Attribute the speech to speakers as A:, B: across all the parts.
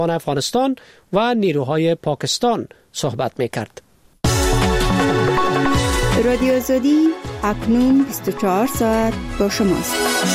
A: افغانستان و نیروهای پاکستان صحبت می‌کرد.
B: رادیو آزادی اکنون 24 ساعت با شماست.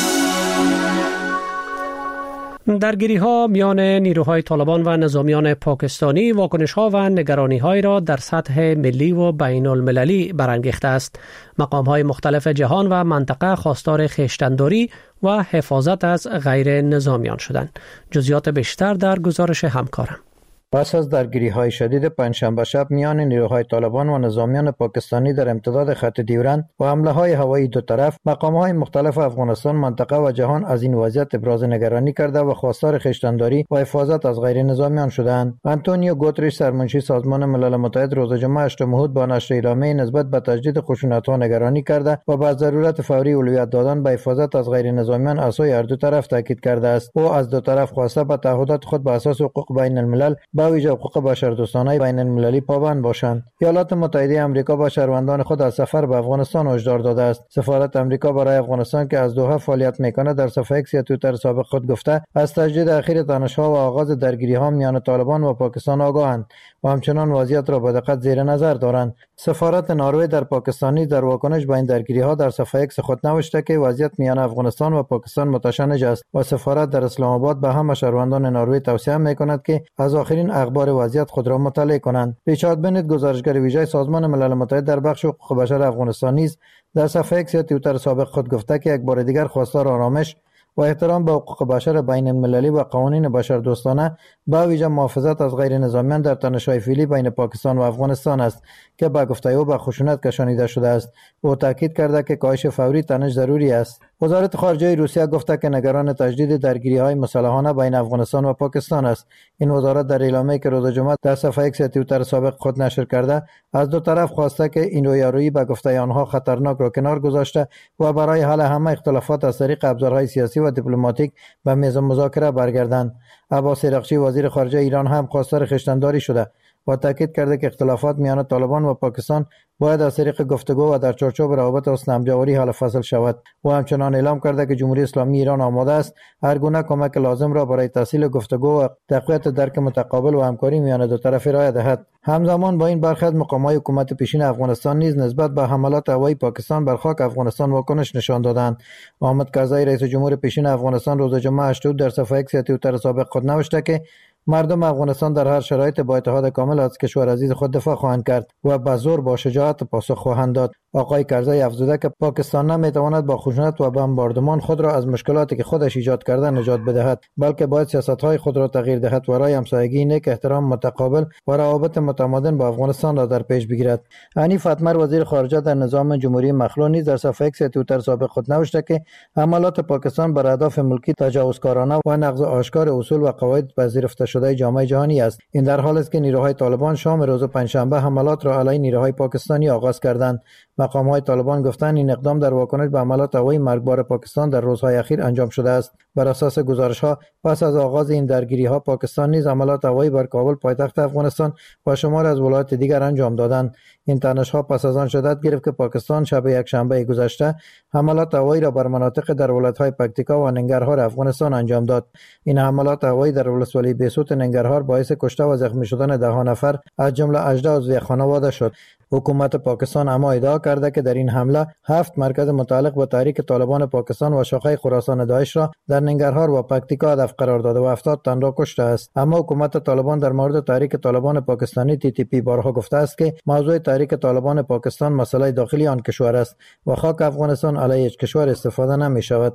A: درگیری‌ها میان نیروهای طالبان و نظامیان پاکستانی واکنش‌ها و نگرانی‌های را در سطح ملی و بین‌المللی برانگیخته است. مقام‌های مختلف جهان و منطقه خواستار خویشتن‌داری و حفاظت از غیر نظامیان شدند. جزئیات بیشتر در گزارش همکارم.
C: پس از درگیری‌های شدید پنجشنبه شب میان نیروهای طالبان و نظامیان پاکستانی در امتداد خط ډیورند و حمله‌های هوایی دو طرف، مقام‌های مختلف افغانستان، منطقه و جهان از این وضعیت ابراز نگرانی کرده و خواستار خویشتن‌داری و حفاظت از غیر نظامیان شدند. آنتونیو گوتریش، سرمنشی سازمان ملل متحد، روز جمعه 8 مهود با نشر اعلامیه نسبت به تجدید خشونت‌ها نگرانی کرده و به ضرورت فوری اولویت دادن به حفاظت از غیر نظامیان از سوی هر دو طرف تاکید کرده است. او از دو طرف خواسته به تعهدات خود به اساس حقوق بین الملل با ویژه حقوق بشردوستانه بین المللی پابند باشند. ایالات متحده آمریکا با شهروندان خود از سفر به افغانستان هشدار داده است. سفارت آمریکا برای افغانستان که از دوحه فعالیت می‌کند در صفحه ایکس یا توییتر سابق خود گفته از تجدید اخیر تنش‌ها و آغاز درگیری‌ها میان طالبان و پاکستان آگاهند و همچنان وضعیت را به دقت زیر نظر دارند. سفارت نروژ در پاکستانی در واکنش به این درگیری‌ها در صفحه ایکس خود نوشته که وضعیت میان افغانستان و پاکستان متشنج است و سفارت در اسلام آباد به همه شهروندان نروژ توصیه می‌کند که از آخرین اخبار وضعیت خود را مطالعه کنند. ریچارد بنت، گزارشگر ویژه سازمان ملل متحد در بخش حقوق بشر افغانستان، نیز در صفحه ایکس یا توییتر سابق خود گفته که یک بار دیگر خواستار آرامش و احترام به حقوق بشر بین المللی و قوانین بشردوستانه به ویژه محافظت از غیر نظامیان در تنش‌های فعلی بین پاکستان و افغانستان است که به گفته او به خشونت کشانیده شده است. او تاکید کرده که کاهش فوری تنش ضروری است. وزارت خارجه روسیه گفته که نگران تجدید درگیری‌های مسلحانه بین افغانستان و پاکستان است. این وزارت در اعلامیه‌ای که روز جمعه در صفحه ایکس یا توییتر سابق خود نشر کرده از دو طرف خواسته که این رویارویی به گفته آنها خطرناک را کنار گذاشته و برای حل همه اختلافات از طریق ابزارهای سیاسی و دیپلماتیک به میز مذاکره برگردند. عباس عراقچی، وزیر خارجه ایران، هم خواستار خویشتن‌داری شده و تاکید کرده که اختلافات میان طالبان و پاکستان باید از طریق گفتگو و در چارچوب روابط حسن همجواری حل فصل شود. و همچنان اعلام کرده که جمهوری اسلامی ایران آماده است هر گونه کمک لازم را برای تسهیل گفتگو و تقویت درک متقابل و همکاری میان دو طرف ارائه دهد. همزمان با این برخلاف مقامات حکومت پیشین افغانستان نیز نسبت به حملات هوایی پاکستان بر خاک افغانستان واکنش نشان دادند. محمد کرزی، رئیس جمهور پیشین افغانستان، روز جمعه 8 در صفحه ایکس یا توییتر سابق خود نوشته که مردم افغانستان در هر شرایط با اتحاد کامل از کشور عزیز خود دفاع خواهند کرد و به زور با شجاعت پاسخ خواهند داد. آقای کرزی افزوده که پاکستان نمیتواند با خشونت و بمباردمان خود را از مشکلاتی که خودش ایجاد کرده نجات بدهد، بلکه باید سیاست‌های خود را تغییر دهد و رای همسایگی نیک، احترام متقابل و روابط متمادن با افغانستان را در پیش بگیرد. حنیف اتمر، وزیر خارجه در نظام جمهوری مخلوع، نیز در صفحه ایکس توییتر سابق خود نوشته که حملات پاکستان بر اهداف ملکی تجاوزکارانه و نقض آشکار اصول و قواعد پذیرفته شده جامعه جهانی است. این در حالی است که نیروهای طالبان شام روز پنجشنبه حملات را علیه نیروهای پاکستانی آغاز کردند. مقام‌های طالبان گفتند این اقدام در واکنش به حملات هوایی مرگبار پاکستان در روزهای اخیر انجام شده است. بر اساس گزارش‌ها پس از آغاز این درگیری‌ها پاکستان نیز حملات هوایی بر کابل پایتخت افغانستان و شمار از ولایات دیگر انجام دادند. این تنش‌ها پس از آن شدت گرفت که پاکستان شب یکشنبه گذشته حملات هوایی را بر مناطق در ولایت‌های پکتیکا و ننگرهار افغانستان انجام داد. این حملات هوایی در ولسوالی بیسوت ننگرهار باعث کشته و زخمی شدن 10 نفر از جمله 18 عضو یک خانواده شد. حکومت پاکستان اما ادعا کرده که در این حمله 7 مرکز متعلق به تحریک طالبان پاکستان و شاخه خراسان داعش را در ننگرهار و پکتیکا هدف قرار داده و 70 تن را کشته است. اما حکومت طالبان در مورد تحریک طالبان پاکستانی TTP بارها گفته است که موضوع تحریک طالبان پاکستان مسئله داخلی آن کشور است و خاک افغانستان علیه هیچ کشور استفاده نمی شود.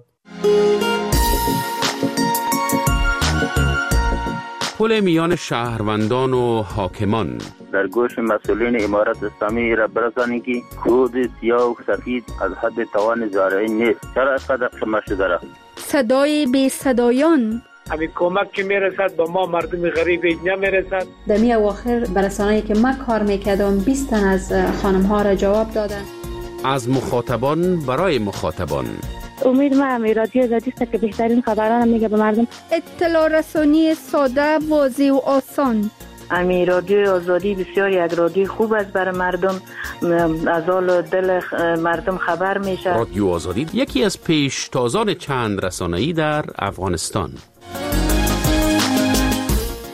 D: پل میان شهروندان و حاکمان
E: در گوش مسئولین امارت اسلامی را برسانید که کود سیاه و سفید از حد توان زارعی نیست. چرا اینقدر قمه شده را؟
F: صدای بی صدایان
G: همین کمک که میرسد به ما مردم غریب نمیرسد.
H: در می اواخر برسانه‌ای که من کار میکردم 20 تن از خانم ها را جواب دادن.
D: از مخاطبان برای مخاطبان.
I: امید من رادیو آزادی است که بهترین خبران میگه به مردم.
F: اطلاع رسانی ساده، واضح و آسان.
I: امی رادیو آزادی بسیار یک رادیو خوب است برای مردم، از حال دل مردم خبر میشه.
D: رادیو آزادی یکی از پیشتازان چند رسانه‌ای در افغانستان.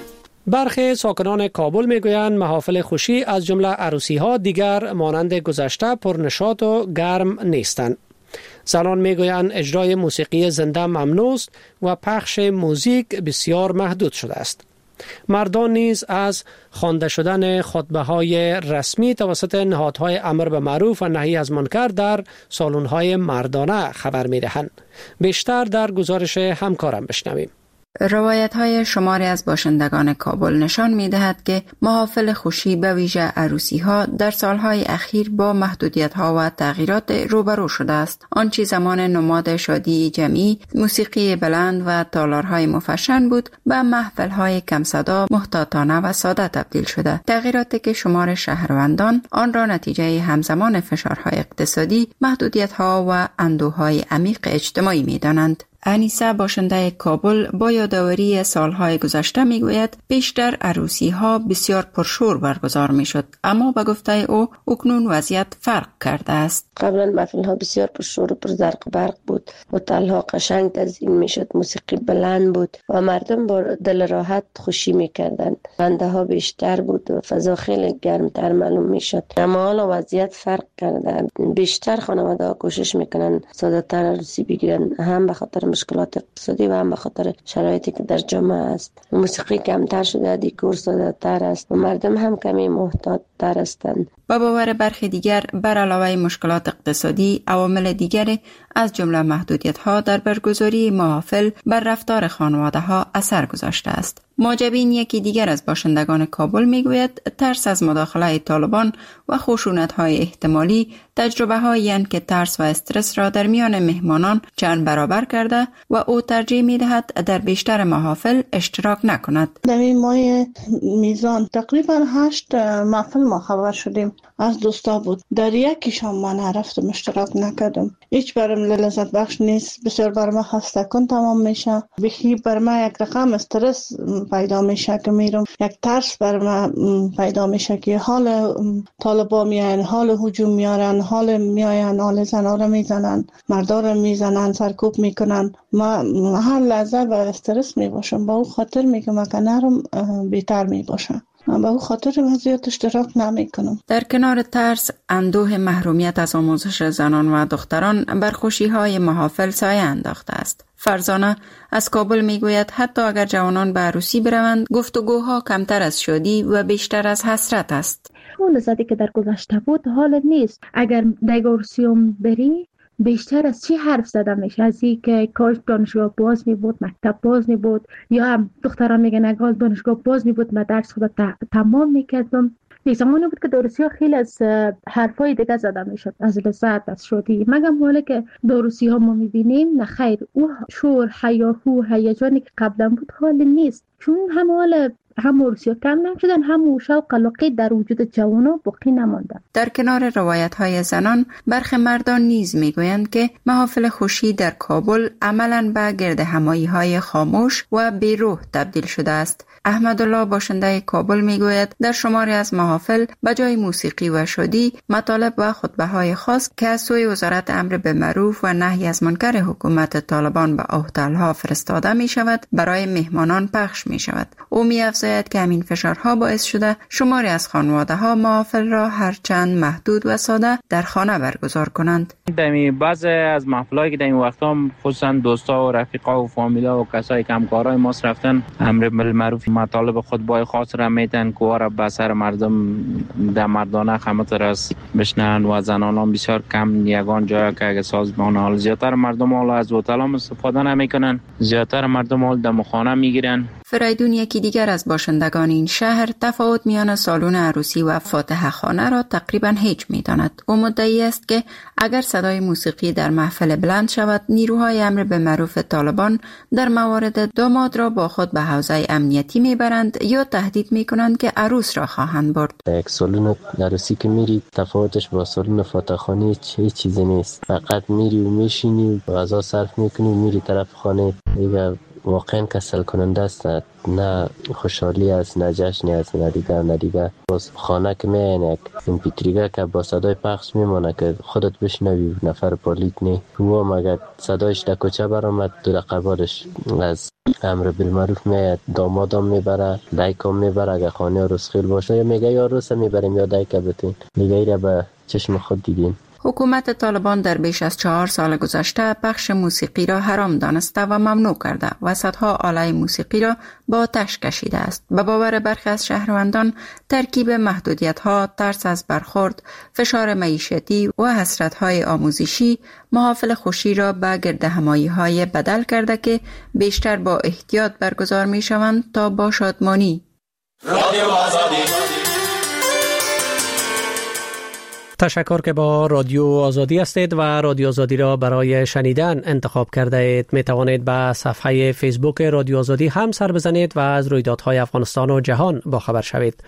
A: برخی ساکنان کابل میگویند محافل خوشی از جمله عروسی ها دیگر مانند گذشته پرنشاط و گرم نیستند. زنان میگویند اجرای موسیقی زنده ممنوع است و پخش موزیک بسیار محدود شده است. مردان نیز از خوانده شدن خطبه های رسمی توسط نهادهای امر به معروف و نهی از منکر در سالن های مردانه خبر می دهند. بیشتر در گزارش همکارم بشنویم.
J: روایت های شماری از باشندگان کابل نشان می دهد که محافل خوشی به ویژه عروسی ها در سالهای اخیر با محدودیت ها و تغییرات روبرو شده است. آنچه زمان نماد شادی جمعی، موسیقی بلند و تالارهای مفشن بود، به محفل های کم صدا، محتاطانه و ساده تبدیل شده. تغییراتی که شمار شهروندان آن را نتیجه همزمان فشارهای اقتصادی، محدودیت ها و اندوهای عمیق اجتماعی می دانند. انیسه باشنده کابل با یادآوری سالهای گذشته میگوید بیشتر عروسی ها بسیار پرشور برگزار میشد، اما به گفته او اکنون وضعیت فرق کرده است.
K: قبلا محفل ها بسیار پرشور و پر زرق برق بود، هتل ها قشنگ تزیین میشد، موسیقی بلند بود و مردم با دل راحت خوشی میکردند. بنده ها بیشتر بود و فضا خیلی گرمتر معلوم میشد. اما حالا وضعیت فرق کرده. بیشتر خانواده ها کوشش میکنن ساده تر عروسی بگیرن، هم به خاطر مشکلات اقتصادی و هم به خاطر شرایطی که در جامعه است. موسیقی کمتر شده، دیکور ساده تر است و مردم هم کمی محتاط تر هستند.
J: با باور برخی دیگر بر علاوه مشکلات اقتصادی، عوامل دیگر از جمله محدودیت ها در برگزاری محافل بر رفتار خانواده ها اثر گذاشته است. معجبین یکی دیگر از باشندگان کابل میگوید ترس از مداخله طالبان و خشونت های احتمالی تجربه هایی که ترس و استرس را در میان مهمانان چند برابر کرده و او ترجیح میدهد در بیشتر محافل اشتراک نکند.
L: در این ماه میزان تقریبا 8 محفل ما خبر شدیم از دوستا بود. در یکیشان من نرفتم، اشتراک نکردم. هیچ برام لذت بخش نیست، بسیار برام خسته کن تمام میشه. بخی برام یک رقم استرس پیدا میشه که میرم، یک ترس برام پیدا میشه که حال طالبا میان، حال هجوم میارن، حال میآین، حال زنا رو میزنن، مردا رو میزنن، سرکوب میکنن. ما هر لحظه با استرس میباشم، با اون خاطر میگم که نرم بهتر میباشم. من به اون خاطر وضعیت اشتراک نمی کنم.
J: در کنار ترس، اندوه محرومیت از آموزش زنان و دختران بر خوشی‌های محافل سایه انداخته است. فرزانه از کابل میگوید حتی اگر جوانان به عروسی بروند، گفتگوها کمتر از شادی و بیشتر از حسرت است.
M: اون لذتی که در گذشته بود حال نیست. اگر در عروسیوم بری بیشتر از چی حرف زده میشه؟ از این که کاش دانشگاه باز می بود، مکتب باز می بود، یا هم دختران میگن اگر دانشگاه باز می بود من درس خود تمام میکردم. یک زمانی بود که عروسی ها خیلی از حرفای دیگه زده میشد، از لذت، از شادی. مگم حالا که عروسی ها ما میبینیم نه خیر، او شور، هیاهو، هیجانی که قبلا بود حال نیست، چون هم حال هم عروسی ها کم نشدن، هم شوق و علاقه در وجود جوانان باقی نماندن.
J: در کنار روایت های زنان، برخی مردان نیز میگویند که محافل خوشی در کابل عملاً به گرد همایی های خاموش و بیروح تبدیل شده است. احمدالله باشنده کابل میگوید در شماری از محافل به جای موسیقی و شادی، مطالب و خطبه های خاص که از سوی وزارت امر به معروف و نهی از منکر حکومت طالبان به هتل‌ها فرستاده می شود برای مهمانان پخش می شود. او می افزاید که همین فشارها باعث شده شماری از خانواده ها محافل را هرچند محدود و ساده در خانه برگزار کنند.
N: در بعضی از محفلایی که در این وقتا خصوصا دوستا و رفیقا و فامیلا و کسایی که همکارای ما رفتن امر به معروف مطالب خطبه خاص را میتن که را به سر مردم در مردانه خدمت رس بشنن و زنان بسیار کم یگان جایی که اگه سازمان حال زیادتر مردم حالا از هتل استفاده نمیکنن، زیادتر مردم حال در خانه میگیرن.
J: فریدون یکی دیگر از باشندگان این شهر تفاوت میان سالن عروسی و فاتحه خانه را تقریبا هیچ میداند. او مدعی است که اگر صدای موسیقی در محفل بلند شود، نیروهای امر به معروف طالبان در موارد داماد را با خود به حوزه امنیتی میبرند یا تهدید میکنند که عروس را خواهند برد.
O: یک سالن عروسی که میری تفاوتش با سالن فاتحه خانه هیچ چیزی نیست. فقط میری و میشینی و غذا صرف میکنی و میری طرف خانه. دیگه واقعا کسل کننده است. نه خوشحالی است، نه جشنی است، نه دیگه باز خانه که میاین یک امپیتریگه که با صدای پخش میمونه که خودت بشنوی، نفر پالیت نی و مگه صدایش در کوچه برآمد 2 دقیقه بعدش از امر بالمعروف میاد، دامادم میبره، دایکم میبره، اگه خانه عروس خیل باشه یا میگه یا عروس میبریم یا دایکه بتین دیگه. ایره به چشم خود دیدین.
J: حکومت طالبان در بیش از 4 سال گذشته پخش موسیقی را حرام دانسته و ممنوع کرده و صدها آله موسیقی را با آتش کشیده است. به باور برخی از شهروندان ترکیب محدودیت‌ها، ترس از برخورد، فشار معیشتی و حسرت‌های آموزشی محافل خوشی را به گردهمایی‌های بدل کرده که بیشتر با احتیاط برگزار می‌شوند تا با شادمانی.
P: رادیو آزادی.
A: تشکر که با رادیو آزادی هستید و رادیو آزادی را برای شنیدن انتخاب کرده اید. می توانید به صفحه فیسبوک رادیو آزادی هم سر بزنید و از رویدادهای افغانستان و جهان با خبر شوید.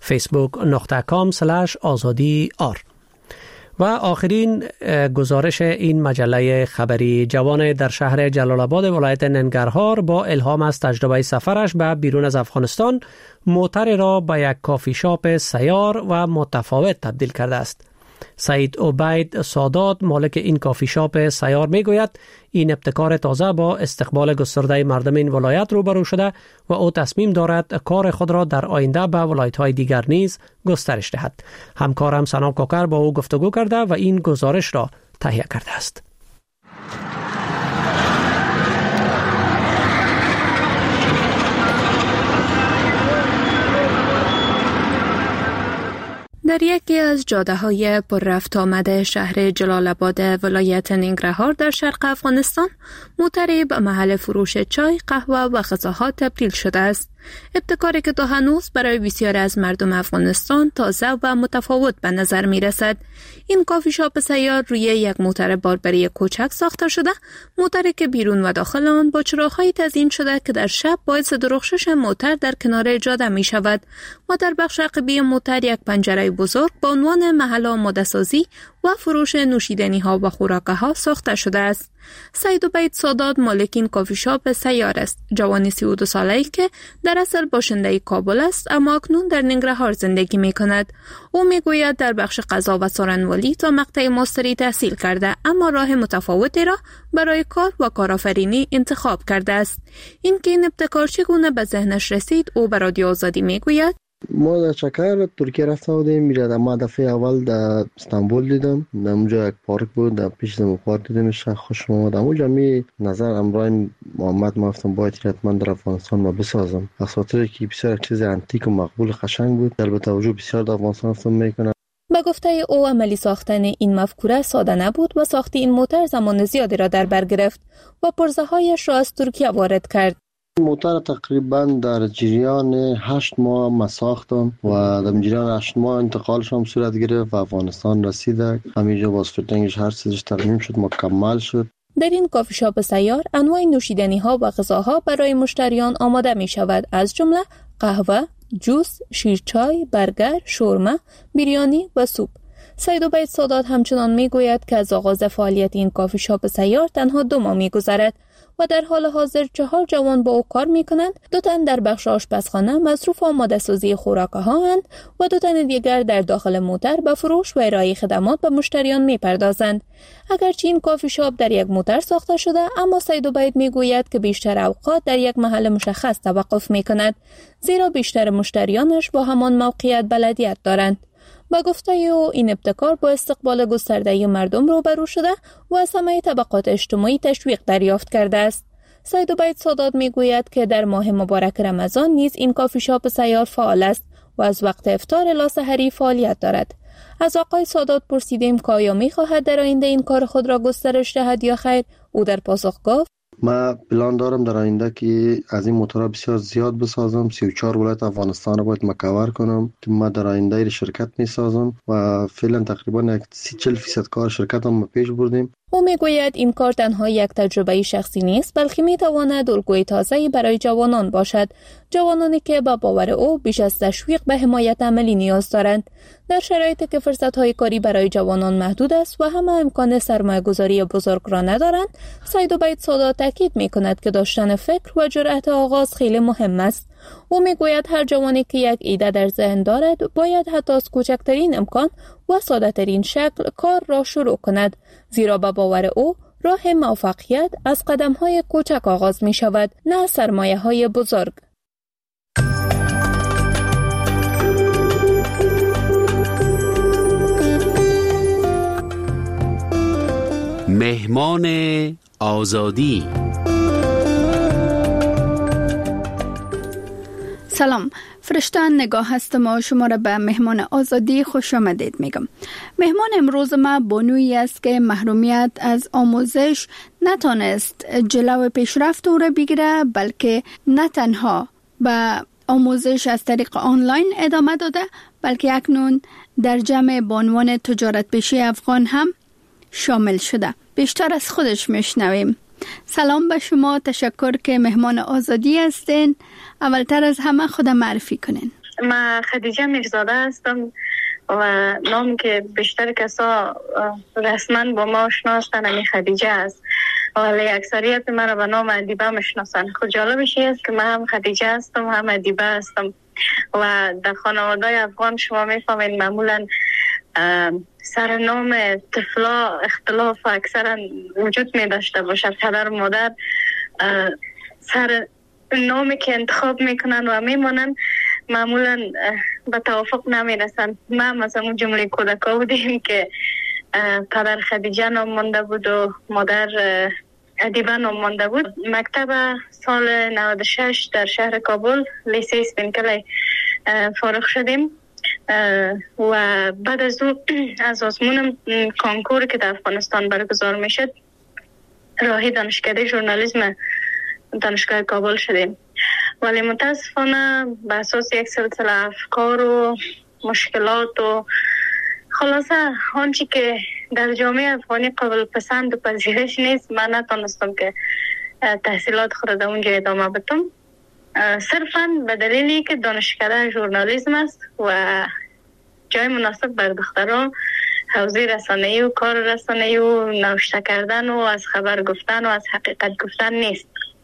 A: facebook.com/azadi.ar. و آخرین گزارش این مجله خبری: جوان در شهر جلال آباد ولایت ننگرهار با الهام از تجربه سفرش به بیرون از افغانستان موتر را به یک کافی شاپ سیار و متفاوت تبدیل کرده است. سعید عبید سادات مالک این کافی شاپ سیار میگوید این ابتکار تازه با استقبال گسترده مردم این ولایت روبرو شده و او تصمیم دارد کار خود را در آینده به ولایت‌های دیگر نیز گسترش دهد. همکارم سنا کوکر با او گفتگو کرده و این گزارش را تهیه کرده است.
Q: در یکی از جاده‌های پر رفت آمد شهر جلال آباد ولایت ننگرهار در شرق افغانستان موتری به محل فروش چای، قهوه و غذاها تبدیل شده است. ابتکاری که تا هنوز برای بسیاری از مردم افغانستان تازه و متفاوت به نظر می رسد. این کافی شاپ سیار روی یک موتر باربری کوچک ساخته شده، موتری که بیرون و داخل آن با چراغ‌های تزیین شده که در شب باعث درخشش موتر در کنار جاده می شود و در بخش عقبی موتر یک پنجره بزرگ با عنوان محل آماده سازی و فروش نوشیدنی ها و خوراکه ها ساخته شده است. سعید عبید سادات مالک این کافی شاپ سیار است. جوانی 32 ساله‌ای که در اصل باشنده کابل است اما اکنون در ننگرهار زندگی می کند. او می گوید در بخش قضا و سارنوالی تا مقطع ماستری تحصیل کرده اما راه متفاوتی را برای کار و کارآفرینی انتخاب کرده است. این که این ابتکار چگونه به ذهنش رسید او به رادیو آزادی می گوید.
R: ما در چکر ترکیه رفته بودیم. میره ما دفعه اول در استانبول دیدم، در اونجا یک پارک بود، در پیش دم پارک دیدمش، خوشم اومد. اونجا می نظر امرای محمد ما گفتم باید حتما در افغانستان ما بسازم، از خاطر که بسیار چیز انتیک و مقبول قشنگ بود. البته وجود بسیار در افغانستان استفاده میکنه.
Q: به گفته او عملی ساختن این مفکوره ساده نبود و ساخت این موتر زمان زیادی را در بر گرفت و پرزه‌هایش را از ترکیه وارد کرد.
R: موتر تقریبا در جریان 8 ماه ما ساختم و در جریان 8 ماه انتقالش هم صورت گرفت و افغانستان رسیده. همینجا باز فیتینگش هر چیزش تمام شد، مکمل شد.
Q: در این کافی شاپ سیار انواع نوشیدنی ها و غذاها برای مشتریان آماده می شود، از جمله قهوه، جوس، شیرچای، برگر، شورمه، بریانی و سوپ. سعید عبید سادات همچنان می گوید که از آغاز فعالیت این کافی شاپ سیار تنها 2 ماه می گذرد و در حال حاضر 4 جوان با او کار می کنند. 2 تن در بخش آشپزخانه مصروف آماده سازی خوراکه ها اند و 2 تن دیگر در داخل موتر به فروش و ارائه خدمات به مشتریان می پردازند. اگرچه این کافی شاپ در یک موتر ساخته شده اما سعید عبید می گوید که بیشتر اوقات در یک محل مشخص توقف می کند، زیرا بیشتر مشتریانش با همان موقعیت بلدیت دارند. با گفته او این ابتکار با استقبال گسترده مردم روبرو شده و از همه طبقات اجتماعی تشویق دریافت کرده است. سعید عبید سادات میگوید که در ماه مبارک رمضان نیز این کافی شاپ سیار فعال است و از وقت افطار الی سحری فعالیت دارد. از آقای سادات پرسیدیم که آیا می‌خواهد در آینده این کار خود را گسترش دهد یا خیر. او در پاسخ گفت
R: ما پلان دارم در آینده که از این موتورها بسیار زیاد بسازم. 34 ولایت افغانستان را باید مکور کنم که ما در آینده شرکت می سازم و فعلا تقریبا 40% کار شرکت هم پیش بردیم.
Q: او میگوید این کار تنها یک تجربه شخصی نیست بلکه میتواند الگوی تازه‌ای برای جوانان باشد، جوانانی که با باور او بیش از تشویق به حمایت عملی نیاز دارند. در شرایطی که فرصت‌های کاری برای جوانان محدود است و همه امکان سرمایه‌گذاری بزرگ را ندارند، سید عبید سادات تاکید می‌کند که داشتن فکر و جرأت آغاز خیلی مهم است. او میگوید هر جوانی که یک ایده در ذهن دارد باید حتی از کوچکترین امکان و ساده‌ترین شکل کار را شروع کند، زیرا به باور او راه موفقیت از قدم‌های کوچک آغاز می‌شود، نه سرمایه‌های بزرگ.
D: مهمان آزادی.
F: سلام، فرشته نگاه هستم و شما را به مهمان آزادی خوش آمدید میگم. مهمان امروز ما بانویی است که محرومیت از آموزش نتانست جلو پیشرفت او را بگیره، بلکه نه تنها به آموزش از طریق آنلاین ادامه داده، بلکه اکنون در جمع بانوان تجارت پیشه افغان هم شامل شده. بیشتر از خودش میشنویم. سلام به شما، تشکر که مهمان آزادی هستین. اولتر از همه خودم معرفی کنین.
S: من خدیجه میرزاده هستم و نام که بیشتر کسا رسما با ما شناستن همی خدیجه است، ولی اکثریت من را به نام ادیبه میشناسن. خود جالبش است که من هم خدیجه هستم هم ادیبه هستم و در خانواده افغان شما میفهمین معمولا سرنام طفلا اختلاف اکثرا وجود می داشته باشد. پدر و مادر سر نامی که انتخاب میکنن و میمونن معمولا به توافق نمیرسن. ما مثلا اون جمله کودکا بودیم که پدر خدیجه نام مانده بود و مادر ادیبه نام مانده بود. مکتب سال 96 در شهر کابل لیسه اسپینکلی فارغ شدیم و بعد از او از آزمون کانکور که در افغانستان برگزار میشد راهی دانشکده ژورنالیسم دانشگاه کابل شدیم، ولی متاسفانه به اساس یک سلسله افکار و مشکلات و خلاصه آنچه که در جامعه افغانی قابل پسند و پذیرش نیست، من نتونستم که تحصیلات خود در اونجا ادامه بدم، صرفاً به دلیلی که دانشکده ژورنالیسم است و جای مناسب بر دختران حوزه رسانه‌ای و کار رسانه‌ای و نوشته کردن و از خبر گفتن و از حقیقت گفتن نیست.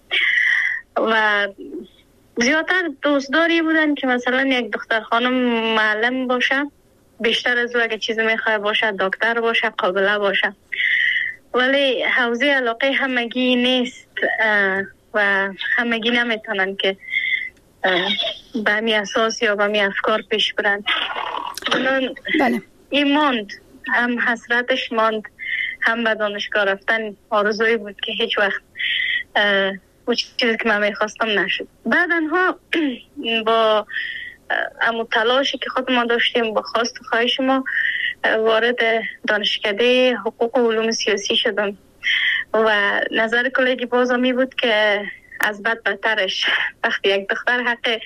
S: و زیادتر دوستداری بودن که مثلا یک دختر خانم معلم باشه، بیشتر از او اگه چیزی میخواه باشه دکتر باشه، قابله باشه، ولی حوزه علاقه همگی نیست و همگی نمیتونن که به همی اساس یا به همی افکار پیش برن.
F: بله.
S: این ماند، هم حسرتش ماند، هم به دانشگاه رفتن آرزوی بود که هیچ وقت اون چیزی که من میخواستم نشد. بعدنها با امو تلاشی که خود ما داشتیم با خواست و خواهش ما وارد دانشکده حقوق و علوم سیاسی شدم و نظر کلیگی بازم می بود که از بد بدترش وقتی یک دختر حق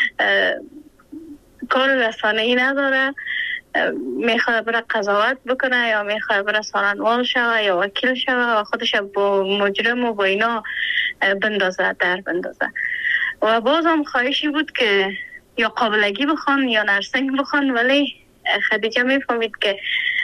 S: کار رسانه‌ای نداره، میخواد بره قضاوت بکنه یا میخواد بره سارنوال شوه یا وکیل شوه و خودش با مجرم و با اینا بندازه در بندازه. و بازم خواهشی بود که یا قابلگی بخوان یا نرسنگ بخوان، ولی خدیجه میفهمید که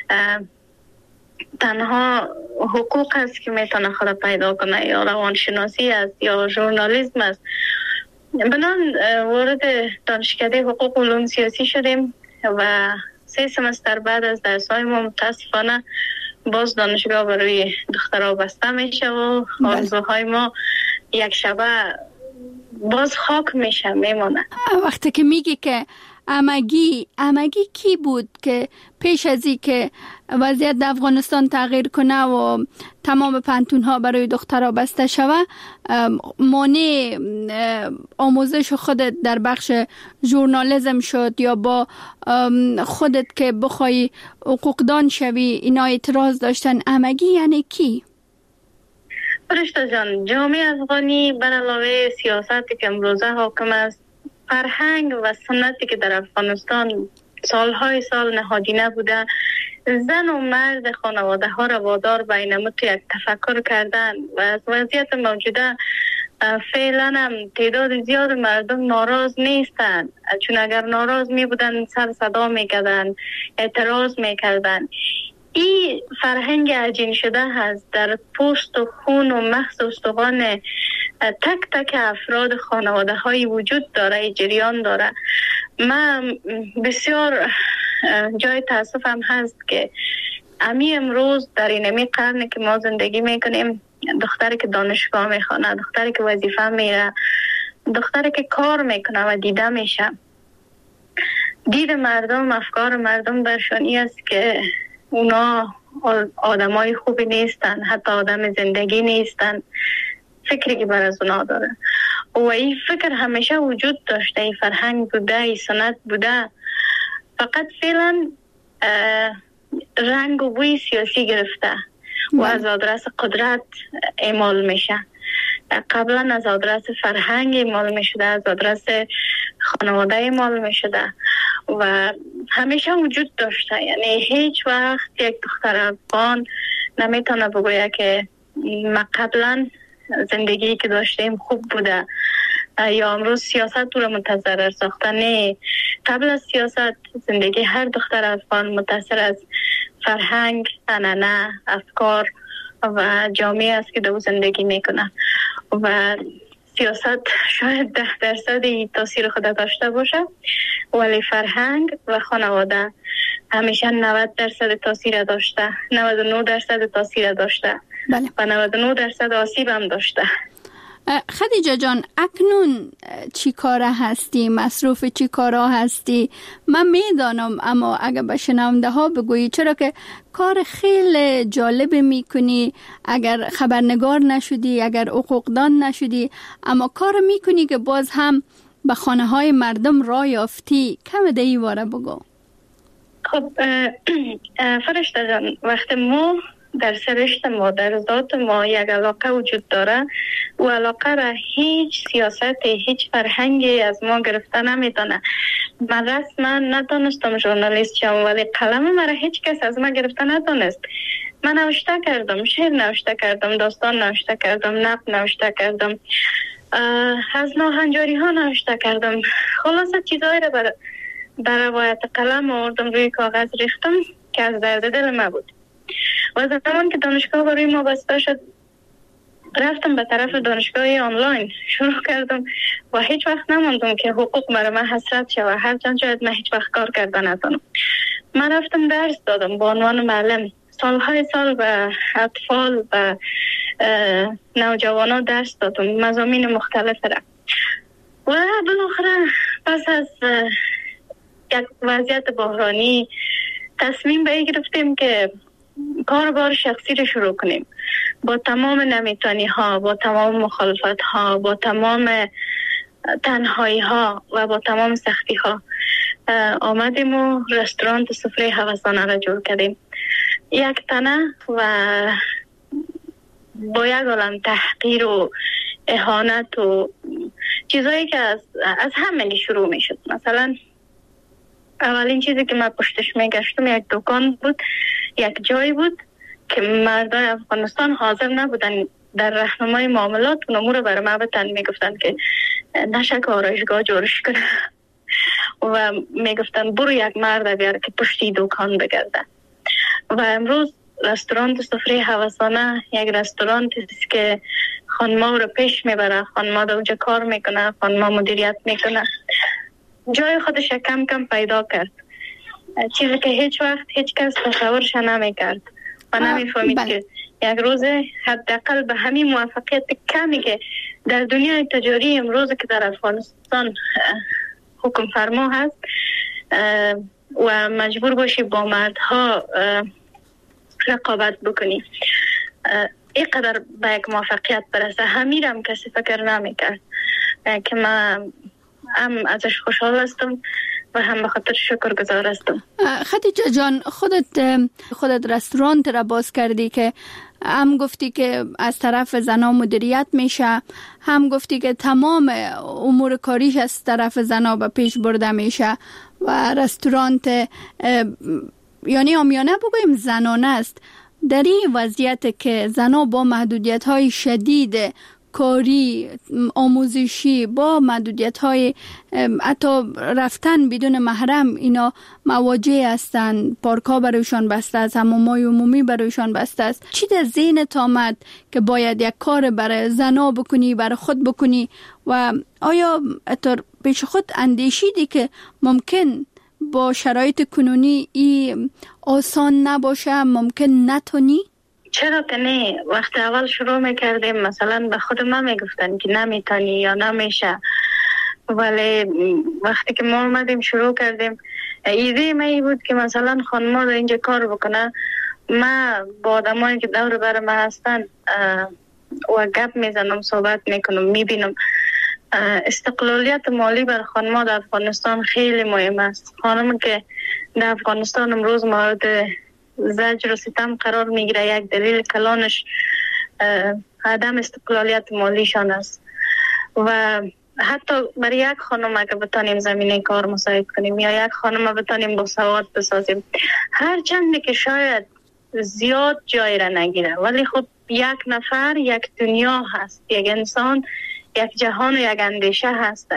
S: تنها حقوق است که میتونه خود پیدا کنه، یا روانشناسی است یا ژورنالیسم است. بنان وارد دانشکده حقوق و علوم سیاسی شدیم و 3 سمستر بعد از درس‌های ما متاسفانه باز دانشگاه برای دخترها بسته میشه و آرزوهای ما یک شبه باز خاک میشه میمونه.
F: وقتی که میگی که امگی کی بود که پیش از این که وضعیت در افغانستان تغییر کنه و تمام پانتون‌ها برای دخترها بسته شوه، مانع آموزش خودت در بخش ژورنالیسم شد یا با خودت که بخوای حقوقدان شوی اینا اعتراض داشتن؟ امگی یعنی کی؟
S: فرشته جان، جامعه افغانی بر علاوه سیاستی که امروزه حاکم است، فرهنگ و سنتی که در افغانستان سالهای سال نهادینه بوده، زن و مرد خانواده ها را وادار به این یک تفکر کردن و از وضعیت موجوده فعلا هم تعداد زیاد مردم ناراض نیستند، چون اگر ناراض می بودن سر صدا می کردن، اعتراض می کردن. این فرهنگ عجین شده هست در پوست و خون و مغز و استخوان تک تک افراد خانواده های وجود داره، جریان داره. من بسیار جای تاسفم هست که امی امروز در این قرن که ما زندگی میکنیم، دختری که دانشگاه میخونه، دختری که وظیفه میره، دختری که کار میکنه و دیده میشه، دید مردم، افکار مردم برشانی است که اونا آدمای خوبی نیستن، حتی آدم زندگی نیستن. فکری که بر از اونا داره و این فکر همیشه وجود داشته، این فرهنگ بوده، این سنت بوده، فقط فعلا رنگ و بوی سیاسی گرفته و از آدرس قدرت اعمال میشه. قبلا از آدرس فرهنگ اعمال میشده، از آدرس خانواده اعمال میشده و همیشه وجود داشته. یعنی هیچ وقت یک دختر افغان نمیتونه بگویه که ما قبلا زندگی که داشتیم خوب بوده یا امروز سیاست رو متضرر ساخته. نه، قبل از سیاست زندگی هر دختر افغان متاثر از فرهنگ، عنعنه، افکار و جامعه است که دو زندگی میکنه و سیاست شاید 10% تاثیر خود داشته باشه، ولی فرهنگ و خانواده همیشه 90% تاثیر داشته، 99% تاثیر داشته و 99% آسیب هم داشته.
F: خدیجه جان، اکنون چی کاره هستی؟ مصروف چی کارا هستی؟ من میدانم، اما اگه به شنونده ها بگویی، چرا که کار خیلی جالب میکنی، اگر خبرنگار نشدی، اگر حقوقدان نشدی، اما کار میکنی که باز هم به خانه های مردم راه یافتی. کم دیگه واره بگو.
S: خب فرشته جان، وقتی ما در سرشت ما، در ذات ما یک علاقه وجود داره، و علاقه را هیچ سیاست، هیچ فرهنگی از ما گرفته نمیتونه. من رسما نتونستم ژورنالیست شم، ولی قلم مرا هیچ کس از ما گرفته نتونست. من نوشته کردم، شعر نوشته کردم، داستان نوشته کردم، نقد نوشته کردم، از ناهنجاری ها نوشته کردم. خلاصه چیزایی را بر روایت قلم آوردم، روی کاغذ ریختم که از درد دل ما بود. و زمان که دانشگاه روی ما بسته شد، رفتم به طرف دانشگاه آنلاین شروع کردم و هیچ وقت نماندم که حقوق برای من حسرت شد. هرچند شاید من هیچ وقت کار کرده نتونم. من رفتم درس دادم به عنوان معلم، سالهای سال به اطفال و نوجوانان درس دادم، مضامین مختلف را. و بالاخره پس از یک وضعیت بحرانی تصمیم به این گرفتیم که کاربار شخصی رو شروع کنیم. با تمام نمیتانی ها، با تمام مخالفت ها، با تمام تنهایی ها و با تمام سختی ها آمدیم و رستوران سفره هوسانه را جور کردیم. یک تنه و با یک عالم تحقیر و اهانت و چیزایی که از همه شروع می شد. مثلا اولین چیزی که من پشتش می گشتم یک دکان بود، یک جایی بود که مردای افغانستان حاضر نبودن در راهنمای معاملات و امور برای ما بتن. می گفتن که نشک آرایشگاه جورش کنه و می گفتن برو یک مرد بیار که پشتی دکان بگرده. و امروز رستوران سفره هوسانه یک رستوران است که خانما رو پیش میبره، خانما در اونجا کار میکنه، خانما مدیریت میکنه، جای خودش کم کم پیدا کرد، چیزی که هیچ وقت هیچ کس تصورش نمیکرد و نمیفهمید که یک روز حداقل به همین موفقیت کمی که در دنیای تجاری امروز که در افغانستان حکم فرما هست و مجبور باشی با مردها رقابت بکنی، اینقدر به یک موفقیت برسه، همیرم کسی فکر نمیکرد. که من هم ازش خوشحال هستم و هم به خاطر شکرگزار هستم.
F: خدیجه جان، خودت رستوران را باز کردی که هم گفتی که از طرف زنا مدیریت میشه، هم گفتی که تمام امور کاریش از طرف زنا به پیش برده میشه و رستوران یعنی عامیانه بگویم زنانه است. در این وضعیت که زنها با محدودیت‌های شدید کاری، آموزشی، با محدودیت‌های حتی رفتن بدون محرم اینا مواجه هستند، پارک‌ها برایشان بسته است، حمام‌های عمومی برایشان بسته است. چی در ذهنت آمد که باید یک کار برای زنها بکنی، برای خود بکنی و آیا پیش خود اندیشیدی که ممکن با شرایط کنونی ای آسان نباشه، ممکن نتونی؟
S: چرا که نه؟ وقت اول شروع میکردیم مثلا به خود ما میگفتن که نمیتونی یا نمیشه، ولی وقتی که ما اومدیم شروع کردیم ایده ما ای بود که مثلا خانم‌ها در اینجا کار بکنه. ما با آدمایی که دور بر ما هستن و گپ میزنم، صحبت میکنم، میبینم استقلالیت مالی بر خانم‌ها در افغانستان خیلی مهم است. خانم که در افغانستان امروز مورد زجر و ستم قرار میگیره، یک دلیل کلانش عدم استقلالیت مالیشان است. و حتی برای یک خانم اگر بتانیم زمینه کار مساعد کنیم یا یک خانم بتانیم با سواد بسازیم، هر چندی که شاید زیاد جای را نگیره، ولی خب یک نفر یک دنیا هست، یک انسان یک جهان و یک اندیشه هست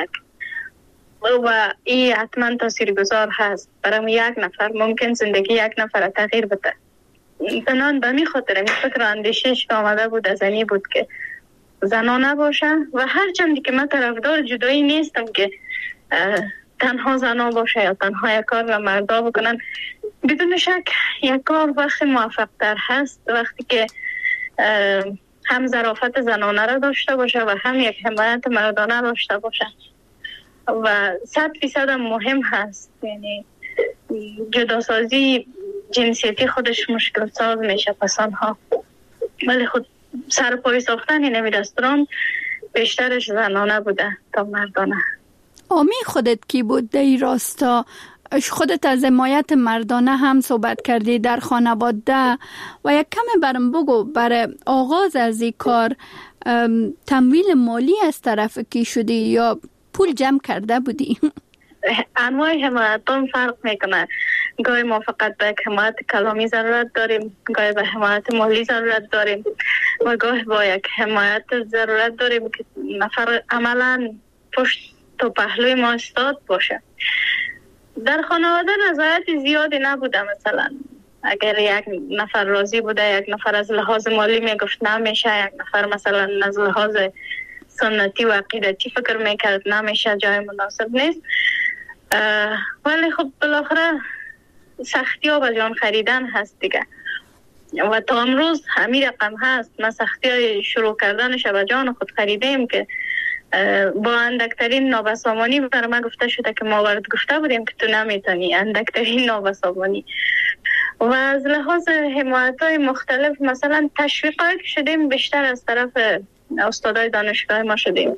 S: و این حتما تاثیرگذار هست. برای یک نفر ممکن زندگی یک نفر تغییر بده. بنان به می خاطر این فکر اندیشش آمده بود از اینی بود که زنا نباشه و هر چندی که من طرفدار جدایی نیستم که تنها زنا باشه یا تنها یک کار و مردا بکنن. بدون شک یک کار وقتی موفق تر هست وقتی که هم ظرافت زنانه را داشته باشه و هم یک حمایت مردانه داشته باشه و 100% مهم هست. یعنی جداسازی جنسیتی خودش مشکل ساز میشه پسانها، ولی خود سر پای ساختن این دستوران بیشترش زنانه بوده تا مردانه.
F: آمی خودت کی بود در این راستا؟ خودت از حمایت مردانه هم صحبت کردی در خانواده و یک کم برام بگو برای آغاز از این کار تمویل مالی از طرف کی شدی یا پول جمع کرده بودی؟
S: انواع حمایتان فرق میکنه. گاهی ما فقط به حمایت کلامی ضرورت داریم، گاهی به حمایت مالی ضرورت داریم و گاهی با یک حمایت ضرورت داریم که نفر عملا پشت و پهلوی ما استاد باشه. در خانواده رضایت زیادی نبوده. مثلا اگر یک نفر راضی بوده، یک نفر از لحاظ مالی میگفت نمیشه، یک نفر مثلا از لحاظ سنتی و عقیدتی فکر میکرد نمیشه، جای مناسب نیست. ولی خب بالاخره سختی ها به جان خریدن هست دیگه و تا امروز همین رقم هست. ما سختی های شروع کردنش به جان خود خریدیم که با اندکترین نابسامانی بر ما گفته شده که ما برات گفته بودیم که تو نمیتونی، اندکترین نابسامانی. و از لحاظ حمایت های مختلف مثلا تشویق هایی که شدیم بیشتر از طرف استادای دانشگاه ما شدیم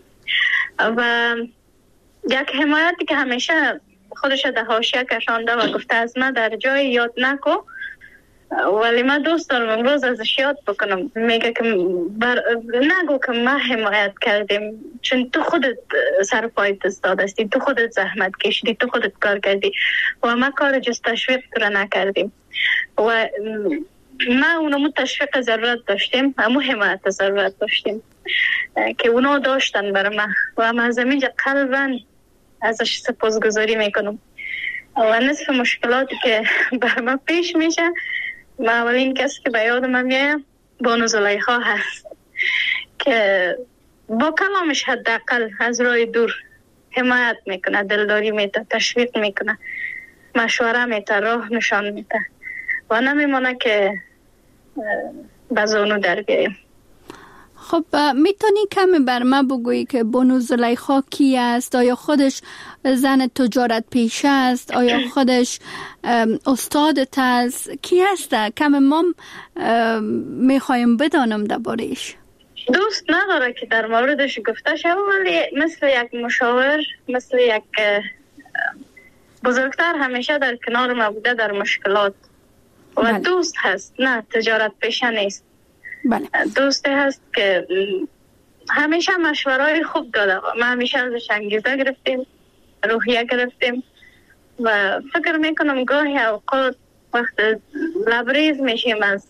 S: و یک حمایتی که همیشه خودش در حاشیه کشانده و گفته از من در جای یاد نکو، ولی من دوست دارم امروز ازش یاد بکنم. میگه که نگو که ما حمایت کردیم، چون تو خودت سر پایت استاد هستی، تو خودت زحمت کشیدی، تو خودت کار کردی و ما کار جز تشویق تو نکردیم و ما اونمو تشویق ضرورت داشتیم، همو حمایت ضرورت داشتیم که اونا داشتن برای ما و ما از اینجا قلباً ازش سپاسگزاری میکنم. و نصف مشکلاتی که برای ما پیش میشه، ما اولین کسی که به یاد من میاد بانو زلیخا هست که با کلامش حداقل از راه دور حمایت میکنه، دلداری میده، تشویق میکنه، مشوره میده، راه نشان میده و نمیمونه که بزانو در بیاییم.
F: خب میتونی کمی بر ما بگویی که بانو زلیخا کی است؟ آیا خودش زن تجارت پیشه است؟ آیا خودش استادت است؟ کی است؟ کمی ما میخوایم بدانم درباره‌اش.
S: دوست نداره که در موردش گفته شد، ولی مثل یک مشاور، مثل یک بزرگتر همیشه در کنار ما بوده در مشکلات و بله. دوست هست، نه تجارت پیشه نیست.
F: بله.
S: دوستی هست که همیشه مشورهای خوب داده. ما همیشه ازش انگیزه گرفتیم، روحیه گرفتیم و فکر میکنم گاهی اوقات وقت لبریز میشیم از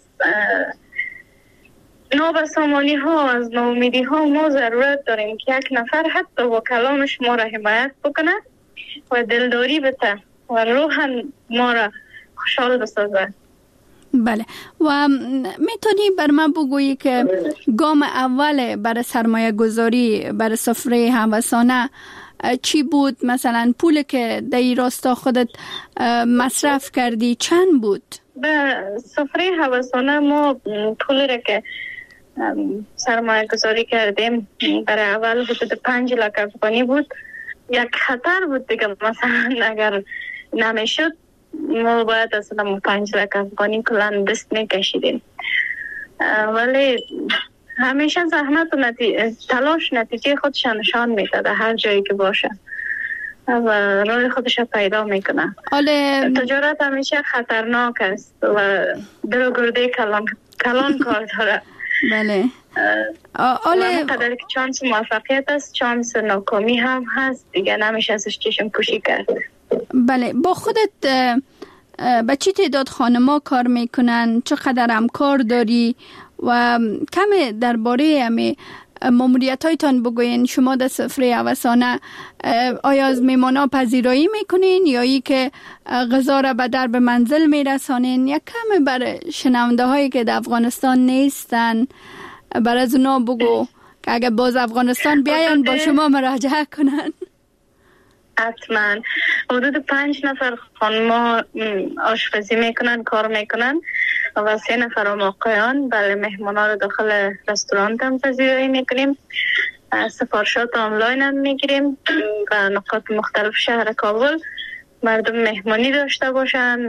S: نابسامانی ها، از ناامیدی ها، ما ضرورت داریم که یک نفر حتی با کلامش ما را حمایت بکنه و دلداری بده و روحاً ما را خوشحال بسازه.
F: بله. و میتونی بر من بگویی که گام اول برای سرمایه گذاری برای سفره هوسانه چی بود؟ مثلا پول که در این راستا خودت مصرف کردی چند بود؟
S: به سفره هوسانه ما پولی را که سرمایه گذاری کردیم برای اول حدود 5 لک افغانی بود. یک خطر بود دیگه، مثلا اگر نمیشد ما باید اصلا 5 لک افغانی کلان دست میکشیدیم، ولی همیشه زحمت و تلاش نتیجه خودش نشان میده در هر جایی که باشه و راه خودش پیدا میکنه. تجارت همیشه خطرناک است و دل و گرده کلان کار داره.
F: بله.
S: قدر که چانس موفقیت است چانس ناکامی هم هست دیگه، نمیشه ازش چشم پوشی کرد.
F: بله. با خودت به چی تعداد خانما کار میکنن؟ چقدر همکار داری؟ و کم درباره همه ماموریت هایتان بگوین. شما در سفره هوسانه آیا از میمانا پذیرایی میکنین یا ای که غذا را به درب منزل میرسانین؟ یک کم بر شنونده هایی که در افغانستان نیستن بر از اونا بگو که اگر باز افغانستان بیاین با شما مراجعه کنن.
S: حتما حدود 5 نفر خانما آشپزی میکنن، کار میکنن و 3 نفر هم آقایان. بله، مهمانا رو داخل رستوران هم پذیرایی میکنیم. سفارشات آنلاین هم میگیریم و نقاط مختلف شهر کابل. مردم مهمانی داشته باشن،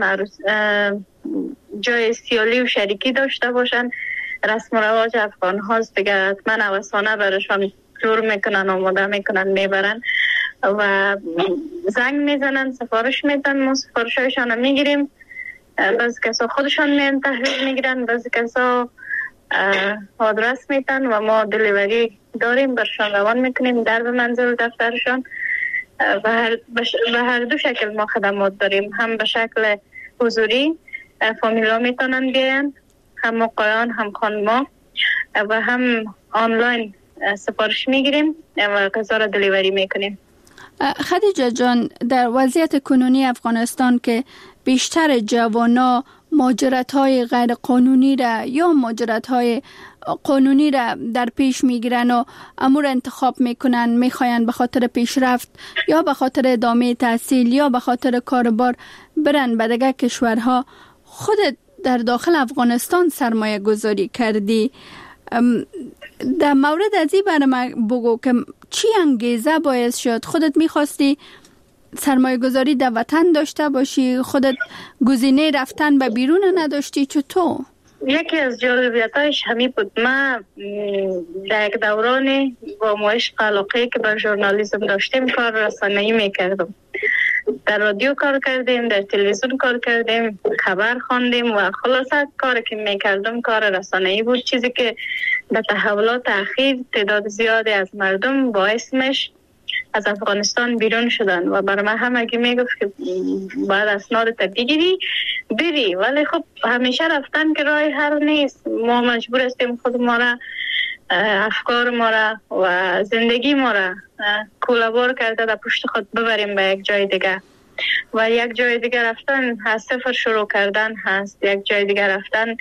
S: جای سیالی و شریکی داشته باشن. رسم و رواج افغان هاست دیگه، حتما هوسانه برشان جور میکنن، آماده میکنن، میبرن و زنگ میزنن، سفارش میدن، ما سفارشایشان رو میگیریم. بعضی کسا خودشان میان تحویل میگیرن، بعضی کسا آدرس میدن و ما دلیوری داریم برشان روان میکنیم در به منزل دفترشان. و هر دو شکل ما خدمات داریم، هم به شکل حضوری فامیلا میتونن بیان، هم آقایان هم خانما، و هم آنلاین سفارش میگیریم و غذا را دلیوری میکنیم.
F: خدیجه جان، در وضعیت کنونی افغانستان که بیشتر جوانا مهاجرت‌های غیر قانونی را یا مهاجرت‌های قانونی را در پیش میگیرن و امور انتخاب میکنن، میخواین به خاطر پیشرفت یا به خاطر ادامه تحصیل یا به خاطر کاربار برن به دیگر کشورها، خودت در داخل افغانستان سرمایه گذاری کردی. در مورد از این برای من بگو که چی انگیزه باعث شد خودت میخواستی سرمایه گذاری در وطن داشته باشی، خودت گزینه رفتن به بیرون نداشتی؟ چطور؟
S: یکی از جالبیتایش همین بود. من در یک دورانی با مایش علاقه که بر ژورنالیسم داشتیم کار رسانه‌ای میکردم. در رادیو کار کردیم، در تلویزیون کار کردیم، خبر خواندیم و خلاصه کاری که میکردم کار رسانه‌ای بود، چیزی که در تحولات اخیر تعداد زیادی از مردم با اسمش از افغانستان بیرون شدن و برای من همگی میگفت که باید اسنادت بگیری بری، ولی خب همیشه رفتن که راه حل نیست. ما مجبور هستیم خود ما را، افکار ما را و زندگی ما را کولابور کرده در پشت خود ببریم به یک جای دیگه و یک جای دیگه رفتن از صفر شروع کردن هست. یک جای دیگه رفتن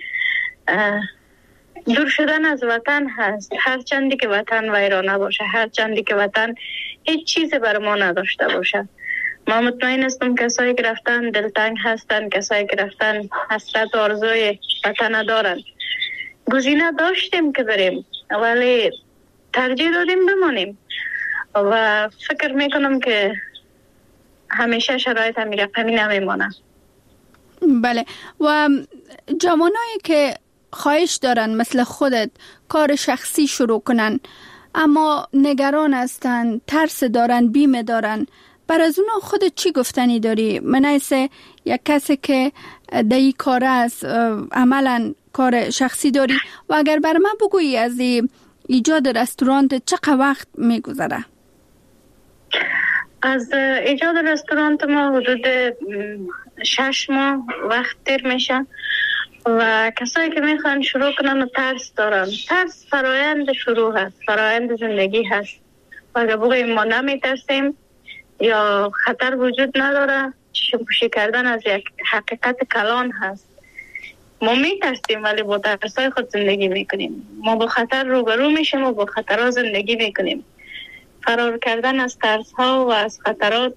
S: دور شدن از وطن هست. هر چندی که وطن ویرانه باشه، هر چندی که وطن هیچ چیزی بر ما نداشته باشه. ما مطمئن هستم کسایی که رفتن دلتنگ هستن، کسایی که رفتن حسرت و آرزوی وطن دارن. گزینه داشتیم که بریم ولی ترجیح دادیم بمانیم و فکر میکنم که همیشه شرایط همین رقمی نمیمانه.
F: بله. و جوانایی که خواهش دارن مثل خودت کار شخصی شروع کنن اما نگران هستن، ترس دارن، بیمه دارن، بر از اونا خودت چی گفتنی داری؟ من ایسه یک کسی که در این کار است، عملا کار شخصی داری و اگر بر من بگویی از ایجاد رستوران چقدر وقت میگذره؟
S: از ایجاد رستوران ما حدود 6 ماه وقت تیر میشه و کسایی که میخوان شروع کنن و ترس دارن. ترس فرایند شروع هست، فرایند زندگی هست و اگر بگوییم ما نمیترسیم یا خطر وجود نداره، چشم پوشی کردن از یک حقیقت کلان هست. ما میترسیم ولی با ترسای خود زندگی میکنیم. ما با خطر روبرو میشیم و با خطرها زندگی میکنیم. فرار کردن از ترس ها و از خطرات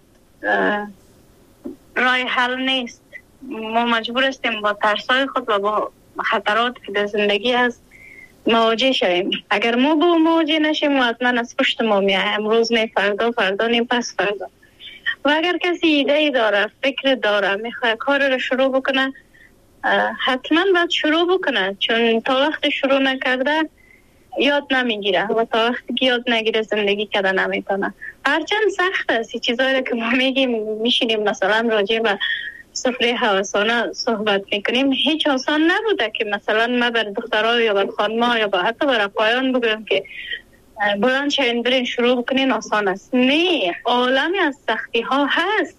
S: راه حل نیست. ما مجبور هستیم با ترس های خود و با خطرات که در زندگی هست مواجه شویم. اگر ما با مواجه نشیم حتما از پشت ما میاد. امروز نه، فردا نیم، پس فردا. و اگر کسی ایده داره، فکر داره، میخواد کار رو شروع بکنه، حتما باید شروع بکنه، چون تا وقت شروع نکرده یاد نمیگیره و تا وقتی که یاد نگیره زندگی کردن نمیتونه. هرچند سخت است این چیزایی که ما میگیم، میشینیم مثلا راجع به سفره هوسانه صحبت میکنیم، هیچ آسان نبوده که مثلا ما بر دخترها یا بر خانم‌ها یا حتی بر آقایان بگویم که بلند شوین برین شروع بکنین آسان است. نه، عالمی از سختی ها هست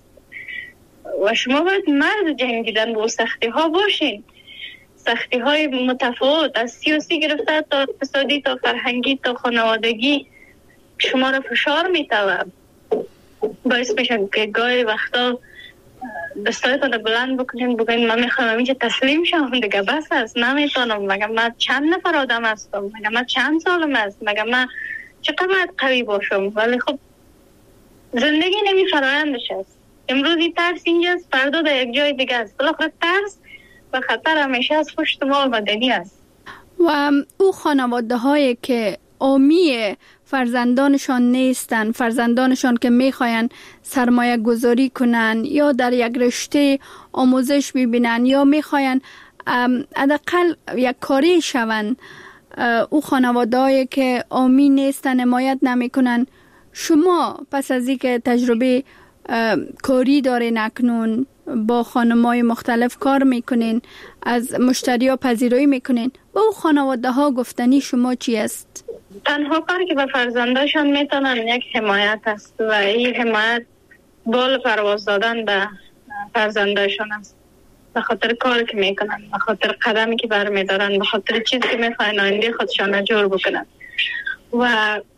S: و شما باید مرد جنگیدن با سختی ها باشین. سختی های متفاوت از سیاسی گرفته تا اقتصادی تا فرهنگی تا خانوادگی شما را فشار میتوه، باعث میشن که گاهی وقتا دستایتان بلند بکنین بگوین من میخوام اینجا تسلیم شم دیگه، بس است، نمیتونم، مگه من چند نفر آدم هستم، مگه من چند سالم است، مگه من چقدر باید قوی باشم. ولی خب زندگی نمی فرایندش است. امروزی ترس اینجاست، فردا در یک جای دیگه است. بالاخره ترس و خطر همیشه از پشت ما آمدنی است.
F: و او خانواده هایی که آمی فرزندانشان نیستن، فرزندانشان که میخواین سرمایه گذاری کنن یا در یک رشته آموزش ببینن یا میخواین حداقل یک کاری شون، او خانواده هایی که آمی نیستن، حمایت نمیکنن، شما پس از اینکه تجربه کاری دارین، اکنون با خانم‌های مختلف کار میکنین، از مشتری‌ها پذیرایی میکنین، با او خانواده ها گفتنی شما چی است؟
S: تنها کاری که به فرزنداشان میتونن یک حمایت است و این حمایت بال پرواز دادن به فرزنداشان است، به خاطر کاری که میکنن، به خاطر قدمی که برمیدارن، به خاطر چیزی که میخواین آینده خودشان جور بکنن. و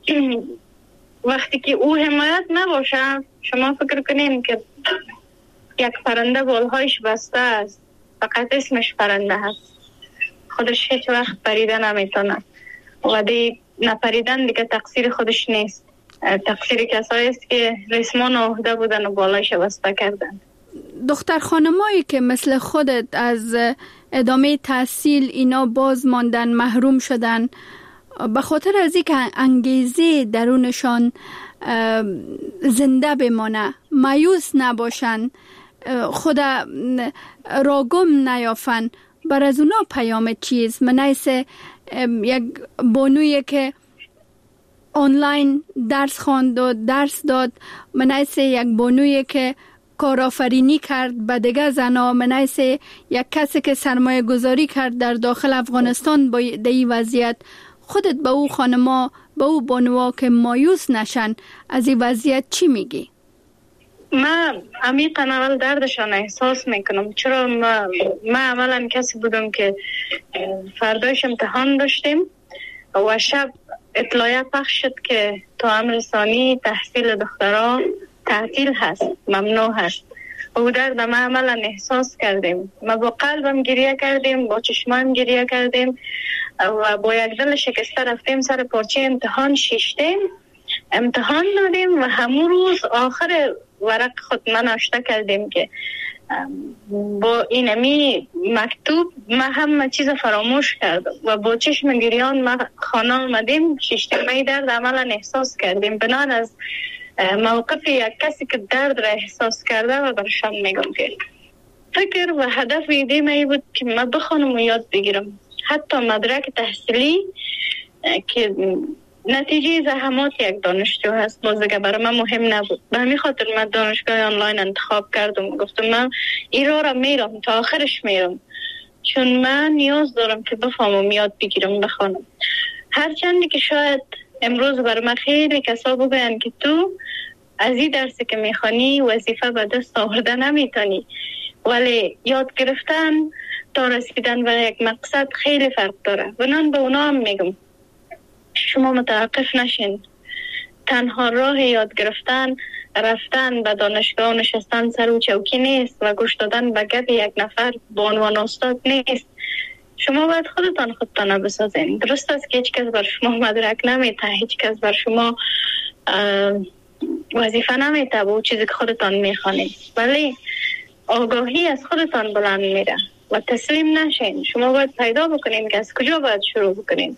S: وقتی که او حمایت نباشه، شما فکر کنین که یک پرنده بالهایش بسته است، فقط اسمش پرنده هست، خودش هیچ وقت پریده نمیتونه و نپریدن دیگه تقصیر خودش نیست، تقصیر کسایی است که رسمان عهده بودن و بالایش بسته کردن.
F: دختر خانمایی که مثل خودت از ادامه تحصیل اینا باز ماندن، محروم شدن، به خاطر از اینکه انگیزه درونشان زنده بمانه، مایوس نباشن، خود را گم نیافن، بر از اونا پیام چیز؟ منیس یک بانویی که آنلاین درس خواند و درس داد، منیس یک بانویی که کارآفرینی کرد به دیگه زنا، منیس یک کسی که سرمایه گذاری کرد در داخل افغانستان با این وضعیت، خودت به او خانما، به او بانوها که مایوس نشن از این وضعیت چی میگی؟
S: من عمیقاً اول دردشان احساس میکنم، چرا من عملاً کسی بودم که فردایش امتحان داشتیم و شب اطلاعیه پخش شد که تا امر ثانی تحصیل دخترها تعطیل هست، ممنوع هست. و درد ما عملاً احساس کردیم، ما با قلبم گریه کردیم، با چشمام گریه کردیم و با یک دل شکسته رفتیم سر پارچه امتحان شیشتیم، امتحان دادیم و همون روز آخر ورق خود من آشته کردیم که با اینمی مکتوب ما همه چیز فراموش کردم و با چشم گریان ما خانه آمدیم. شیشتیمه درد عملا احساس کردیم. بنان از موقف یک کسی که درد را احساس کرده و برشان میگم که فکر و هدف ایده من بود که من بخونم و یاد بگیرم. حتی مدرک تحصیلی که نتیجه زحمات یک دانشجو هست، باز دیگه برای من مهم نبود. به همین خاطر من دانشگاه آنلاین انتخاب کردم. گفتم من این را میرم تا آخرش میرم، چون من نیاز دارم که بفهمم، یاد بگیرم، بخونم. هرچندی که شاید امروز برای من خیلی کسا بگوین که تو از این درسی که میخوانی وظیفه به دست آورده نمیتونی، ولی یاد گرفتن تا رسیدن به یک مقصد خیلی فرق داره. بنان به اونا هم میگم شما متوقف نشین. تنها راه یاد گرفتن رفتن به دانشگاه نشستن سر و چوکی نیست و گوش دادن به گپ یک نفر به عنوان استاد نیست. شما باید خودتان بسازین. درست است که هیچ کس بر شما مدرک نمیده، هیچ کس بر شما وظیفه نمیده به چیزی که خودتان میخوانید، ولی آگاهی از خودتان بلند میره و تسلیم نشین. شما باید پیدا بکنین که از کجا باید شروع بکنین،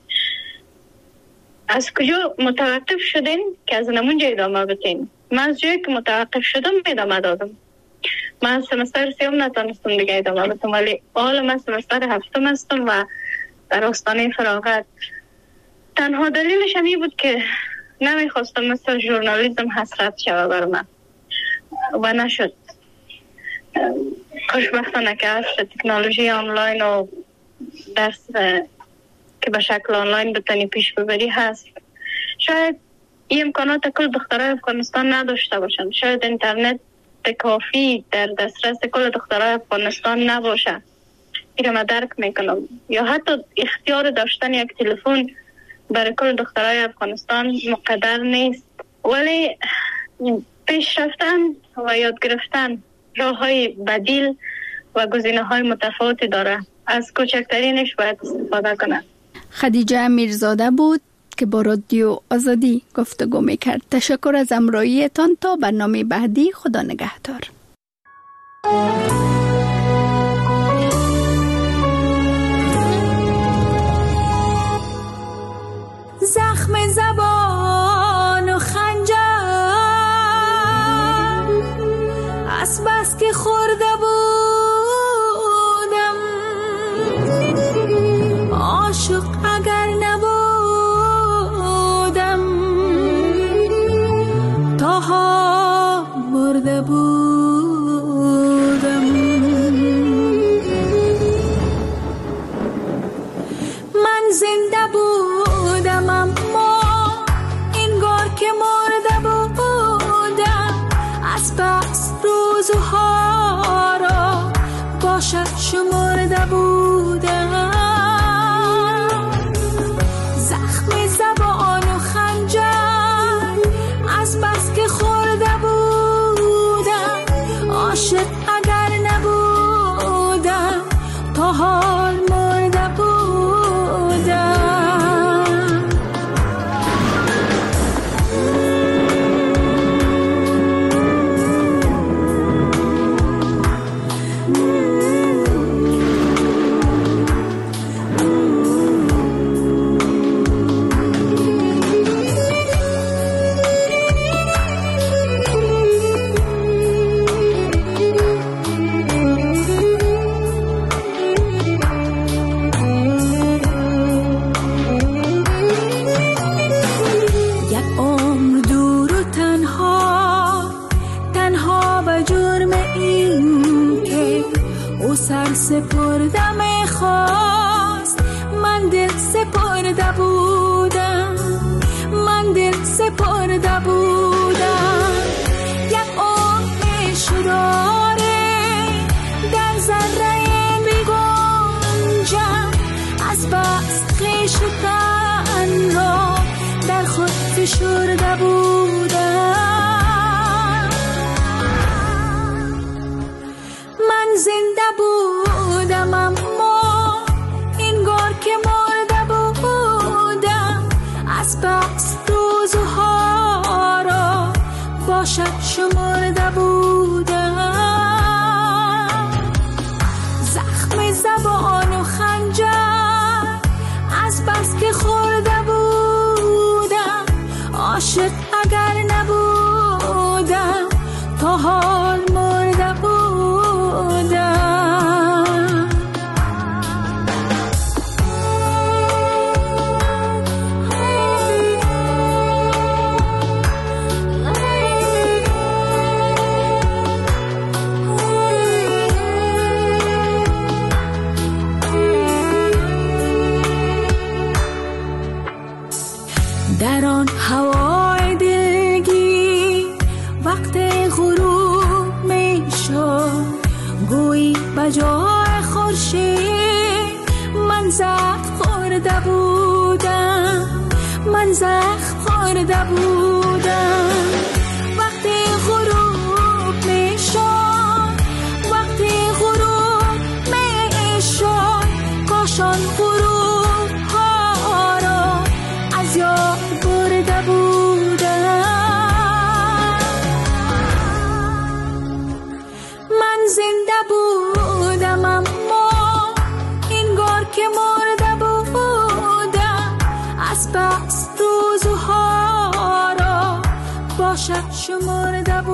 S: از کجا متوقف شدین که از نمونجا ادامه بدین. من از جایی که متوقف شدم ادامه دادم. من سمستر سیوم نتونستم دیگه ادامه بدم، ولی حالا من سمستر هفتم هستم و در آستانه فراغت. تنها دلیلش همی بود که نمیخواستم مثل ژورنالیسم حسرت شوه بر من و نشد. خوشبختانه که هست تکنولوژی آنلاین و درس که به شکل آنلاین بتونی پیش ببری هست. شاید این امکانات کل دخترای افغانستان نداشته باشن، شاید اینترنت کافی در دسترس کل دخترای افغانستان نباشه، این رو من درک میکنم، یا حتی اختیار داشتن یک تلفن برای کل دخترای افغانستان مقدر نیست، ولی پیش رفتن و یاد گرفتن راه های بدیل و گزینه های متفاوتی داره. از کوچکترینش باید استفاده کنن.
F: خدیجه میرزاده بود که با رادیو آزادی گفتگو میکرد. تشکر از همراهیتان. تا برنامه بعدی، خدا نگهدار.
T: زخم زبان و خنجر از بس که خورده بودم، عاشق اگر نبودم تاها مرده بودم. من زنده بودم اما انگار که مرده بودم، از بس روزها را باشد شمرده بودم. زخم زبان و خنجر از بس که خورده بودم، عاشق اگر نبودم تا حال مرده بودم. سر سپرده میخواست، من دل سپرده بودم، من دل سپرده بودم. یک آتش داره در ذره میگنجم، از بس خویش تن را در خود فشرده بودم. من زنده بودم اما انگار که مرده بودم، از بس روزها را باشد شمرده بودم. زخم زبان و خنجر از بس که خورده بودم، عاشق اگر نبودم تا حال مرده بودم. بجای خورشید من زخم خورده بودم، من زخم خورده بودم. وقتی غروب میشد، وقتی غروب میشد، کاشان غروب ها را از یاد برده بودم. من زنده بودم اما انگار که مرده بودم. از بس روزها را باشد شمرده بودم.